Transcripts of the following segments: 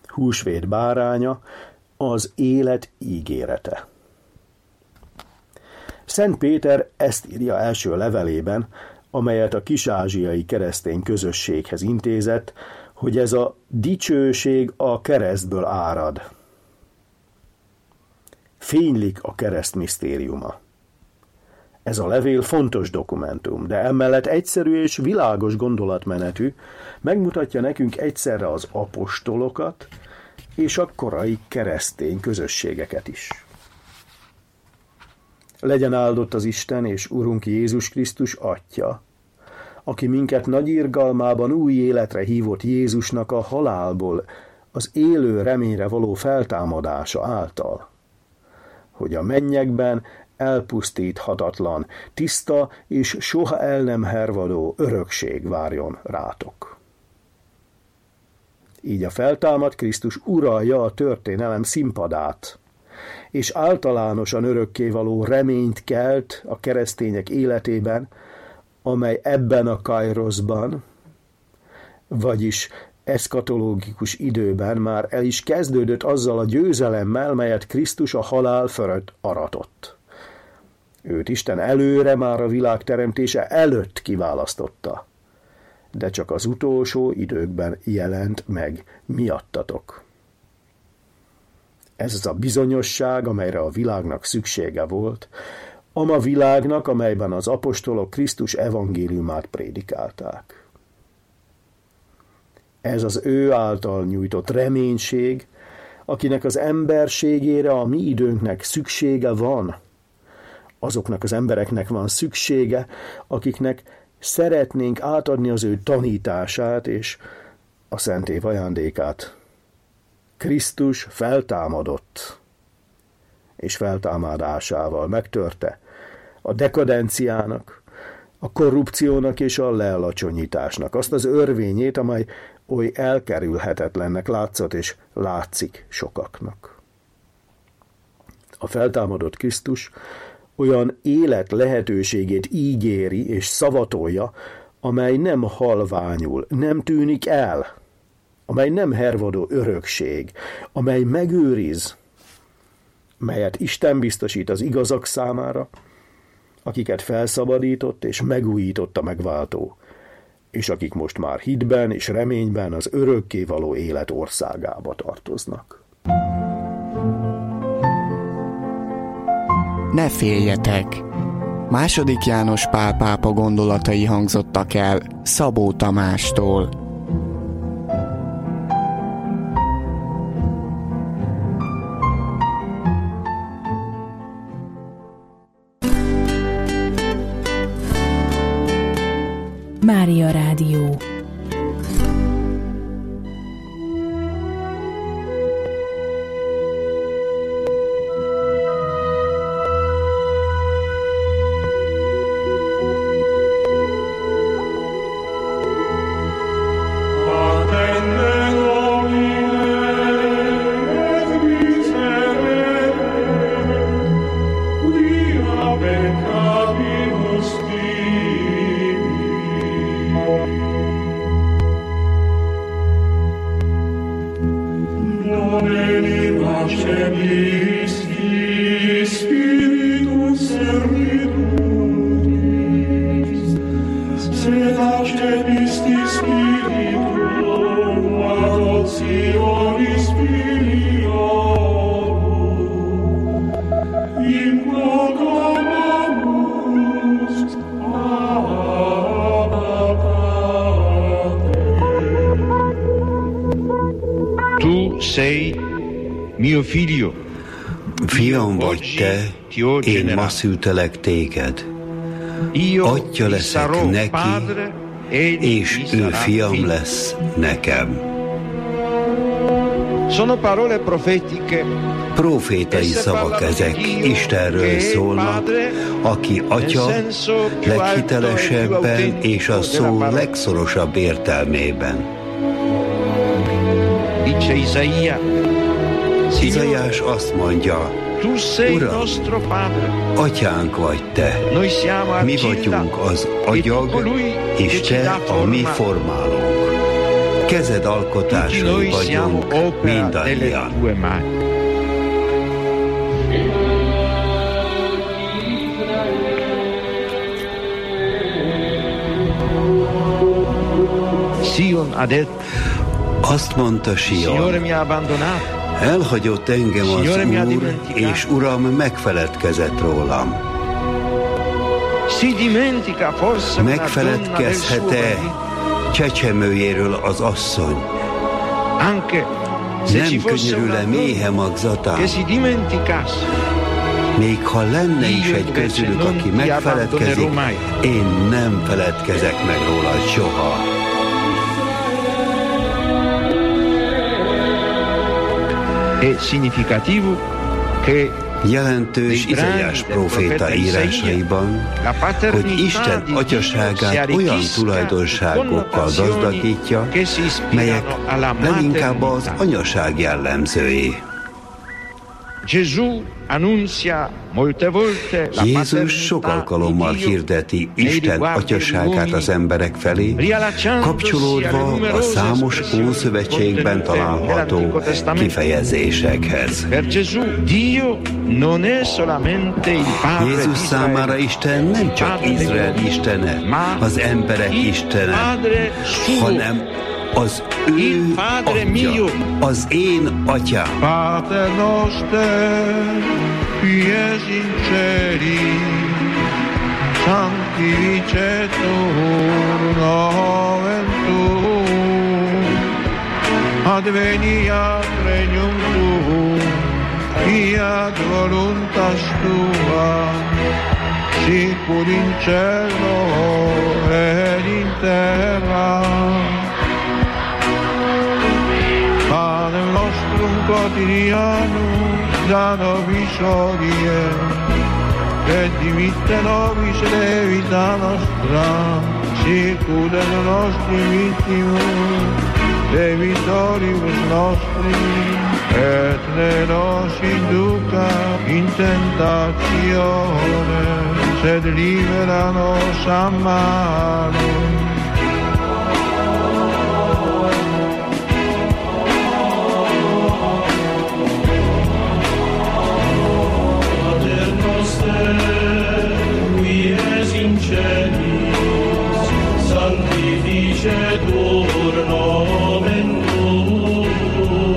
húsvét báránya, az élet ígérete. Szent Péter ezt írja első levelében, amelyet a kis-ázsiai keresztény közösséghez intézett, hogy ez a dicsőség a keresztből árad. Fénylik a kereszt misztériuma. Ez a levél fontos dokumentum, de emellett egyszerű és világos gondolatmenetű, megmutatja nekünk egyszerre az apostolokat és a korai keresztény közösségeket is. Legyen áldott az Isten és Urunk Jézus Krisztus Atya, aki minket nagy irgalmában új életre hívott Jézusnak a halálból, az élő reményre való feltámadása által, hogy a mennyekben elpusztíthatatlan, tiszta és soha el nem hervadó örökség várjon rátok. Így a feltámadt Krisztus uralja a történelem színpadát, és általánosan örökkévaló reményt kelt a keresztények életében, amely ebben a kairoszban, vagyis eszkatológikus időben már el is kezdődött azzal a győzelemmel, melyet Krisztus a halál fölött aratott. Őt Isten előre már a világ teremtése előtt kiválasztotta, de csak az utolsó időkben jelent meg miattatok. Ez az a bizonyosság, amelyre a világnak szüksége volt, ama világnak, amelyben az apostolok Krisztus evangéliumát prédikálták. Ez az ő által nyújtott reménység, akinek az emberségére a mi időnknek szüksége van. Azoknak az embereknek van szüksége, akiknek szeretnénk átadni az ő tanítását és a szent év ajándékát. Krisztus feltámadott, és feltámadásával megtörte a dekadenciának, a korrupciónak és a lealacsonyításnak azt az örvényét, amely oly elkerülhetetlennek látszott és látszik sokaknak. A feltámadott Krisztus olyan élet lehetőségét ígéri és szavatolja, amely nem halványul, nem tűnik el, amely nem hervadó örökség, amely megőriz, melyet Isten biztosít az igazak számára, akiket felszabadított és megújított a megváltó, és akik most már hitben és reményben az örökkévaló élet országába tartoznak. Ne féljetek! II. János Pál pápa gondolatai hangzottak el Szabó Tamástól. Mária Rádió. Fiam vagy te, én ma szültelek téged. Atya leszek neki, és ő fiam lesz nekem. Profétai szavak ezek, Istenről szólnak, aki Atya leghitelesebben és a szó legszorosabb értelmében. Izaiás azt mondja, Uram, Atyánk vagy te, mi vagyunk az agyag, és te a mi formálónk. kezed alkotásai vagyunk mindannyian. Azt mondta Sion, elhagyott engem az Úr, és Uram megfeledkezett rólam. Megfeledkezhet-e csecsemőjéről az asszony? Nem könyörül-e méhe magzatán? Még ha lenne is egy közülük, aki megfeledkezik, én nem feledkezek meg róla soha. Jelentős Izaiás próféta írásaiban, hogy Isten atyaságát olyan tulajdonságokkal gazdagítja, melyek leginkább az anyaság jellemzői. Jézus sok alkalommal hirdeti Isten atyaságát az emberek felé, kapcsolódva a számos Ószövetségben található kifejezésekhez. Jézus számára Isten nem csak Izrael istene, az emberek istene, hanem az ő atya, az én atyám. Pater noster, qui es in celi, sanctificetur nomen tuum, adveniat regnum tuum, fiat voluntas tua, sicur in cielo ed in terra. Panem nostrum quotidianum da nobis hodie, et dimitte nobis debita nostra, sicut et nostri vittimus debitoribus nostri, et ne nos induca in tentatione, sed libera nos a malo. Sanctificetur nomen tuum,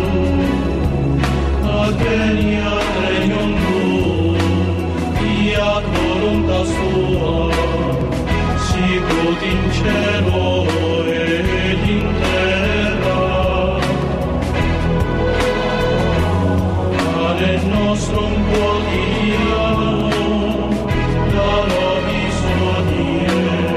adveniat regnum tuum, fiat voluntas tua, sicut in cielo et in terra. Panem nostrum quotidianum da nobis hodie,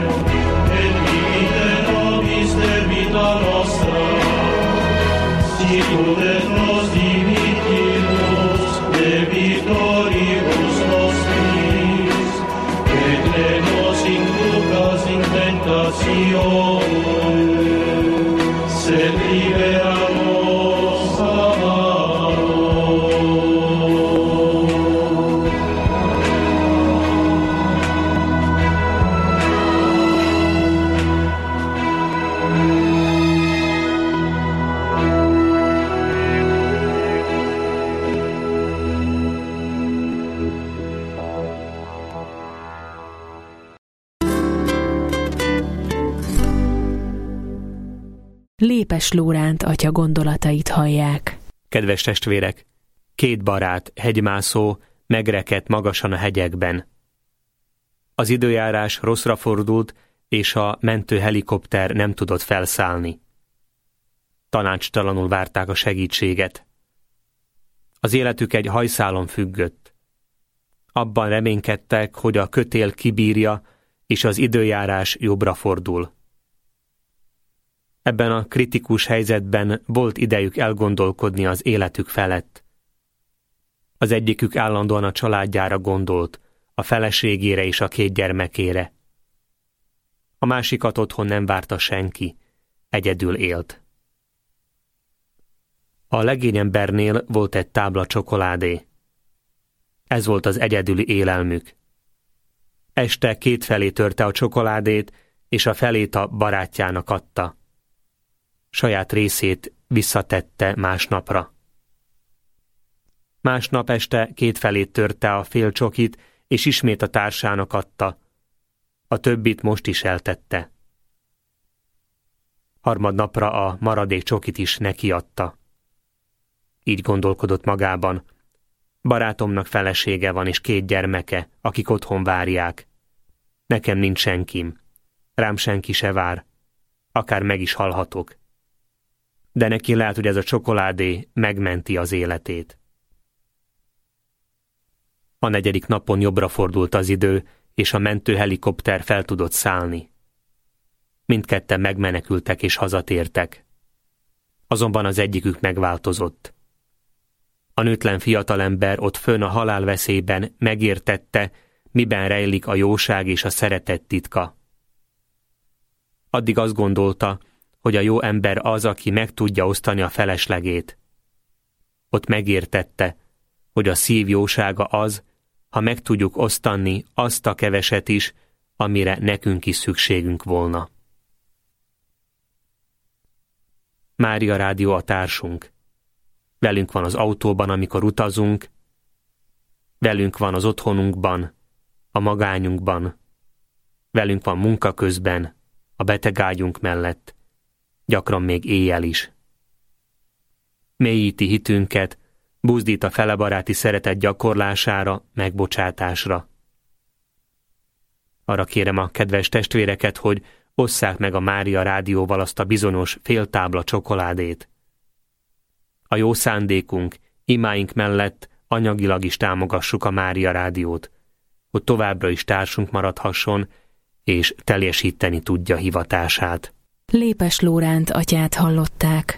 debita nostra, sicut et nos dimittimus debitoribus nostris, et ne nos inducas in tentatione, sed libera nos a malo. Lépes Lóránt atya gondolatait hallják. Kedves testvérek, két barát, hegymászó, megrekedt magasan a hegyekben. Az időjárás rosszra fordult, és a mentő helikopter nem tudott felszállni. Tanácstalanul várták a segítséget. Az életük egy hajszálon függött. Abban reménykedtek, hogy a kötél kibírja, és az időjárás jobbra fordul. Ebben a kritikus helyzetben volt idejük elgondolkodni az életük felett. Az egyikük állandóan a családjára gondolt, a feleségére és a 2 gyermekére. A másikat otthon nem várta senki, egyedül élt. A legényembernél volt egy tábla csokoládé. Ez volt az egyedüli élelmük. Este 2 felé törte a csokoládét, és a felét a barátjának adta. saját részét visszatette másnapra. Másnap este kétfelét törte a fél csokit, és ismét a társának adta. A többit most is eltette. Harmadnapra a maradék csokit is nekiadta. Így gondolkodott magában. Barátomnak felesége van és 2 gyermeke, akik otthon várják. Nekem nincs senkim. Rám senki se vár. Akár meg is halhatok. De neki lehet, hogy ez a csokoládé megmenti az életét. A 4. napon jobbra fordult az idő, és a mentőhelikopter fel tudott szállni. Mindketten megmenekültek és hazatértek. Azonban az egyikük megváltozott. A nőtlen fiatalember ott fönn a halálveszélyben megértette, miben rejlik a jóság és a szeretet titka. Addig azt gondolta, hogy a jó ember az, aki meg tudja osztani a feleslegét. Ott megértette, hogy a szív jósága az, ha meg tudjuk osztani azt a keveset is, amire nekünk is szükségünk volna. Mária Rádió a társunk. Velünk van az autóban, amikor utazunk, velünk van az otthonunkban, a magányunkban, velünk van munka közben, a betegágyunk mellett, gyakran még éjjel is. Mélyíti hitünket, buzdít a felebaráti szeretet gyakorlására, megbocsátásra. Arra kérem a kedves testvéreket, hogy osszák meg a Mária Rádióval azt a bizonyos féltábla csokoládét. A jó szándékunk, imáink mellett anyagilag is támogassuk a Mária Rádiót, hogy továbbra is társunk maradhasson, és teljesíteni tudja hivatását. Lépes Lóránt atyát hallották.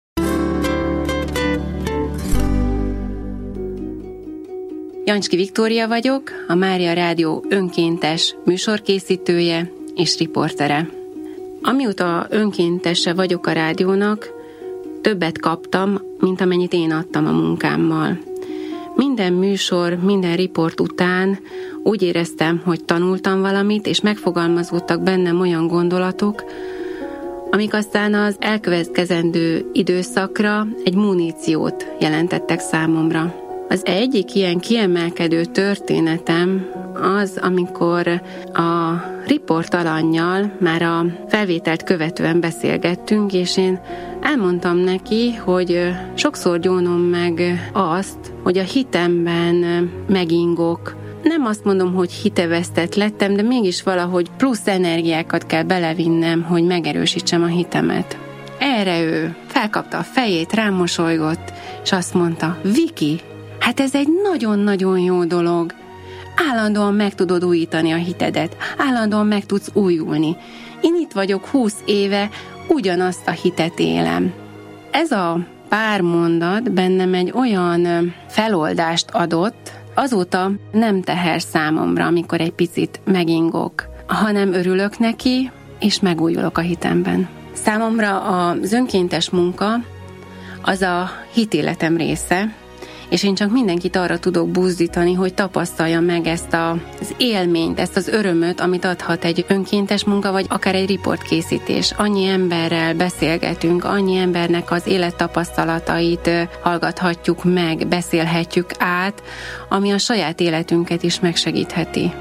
Jancski Viktória vagyok, a Mária Rádió önkéntes műsorkészítője és riportere. Amióta önkéntese vagyok a rádiónak, többet kaptam, mint amennyit én adtam a munkámmal. Minden műsor, minden riport után úgy éreztem, hogy tanultam valamit, és megfogalmazódtak bennem olyan gondolatok, amik aztán az elkövetkezendő időszakra egy muníciót jelentettek számomra. Az egyik ilyen kiemelkedő történetem az, amikor a riportalannyal már a felvételt követően beszélgettünk, és én elmondtam neki, hogy sokszor gyónom meg azt, hogy a hitemben megingok. Nem azt mondom, hogy hitevesztett lettem, de mégis valahogy plusz energiákat kell belevinnem, hogy megerősítsem a hitemet. Erre ő felkapta a fejét, rám mosolygott, és azt mondta: Viki, hát ez egy nagyon-nagyon jó dolog. Állandóan meg tudod újítani a hitedet, állandóan meg tudsz újulni. Én itt vagyok 20 éve, ugyanazt a hitet élem. Ez a pár mondat bennem egy olyan feloldást adott, azóta nem teher számomra, amikor egy picit megingok, hanem örülök neki, és megújulok a hitemben. Számomra az önkéntes munka az a hitéletem része, és én csak mindenkit arra tudok buzdítani, hogy tapasztalja meg ezt az élményt, ezt az örömöt, amit adhat egy önkéntes munka, vagy akár egy riportkészítés. Annyi emberrel beszélgetünk, annyi embernek az élettapasztalatait hallgathatjuk meg, beszélhetjük át, ami a saját életünket is megsegítheti.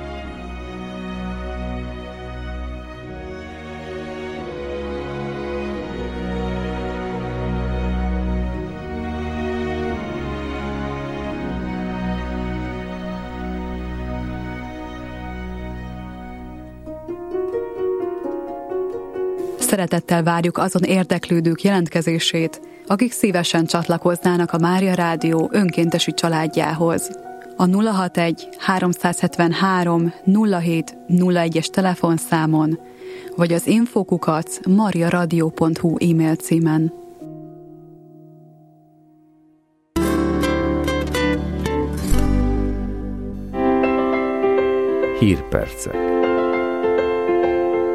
Szeretettel várjuk azon érdeklődők jelentkezését, akik szívesen csatlakoznának a Mária Rádió önkéntesi családjához. A 061 373 0701-es telefonszámon, vagy az info@mariaradio.hu e-mail címen. Hírpercek.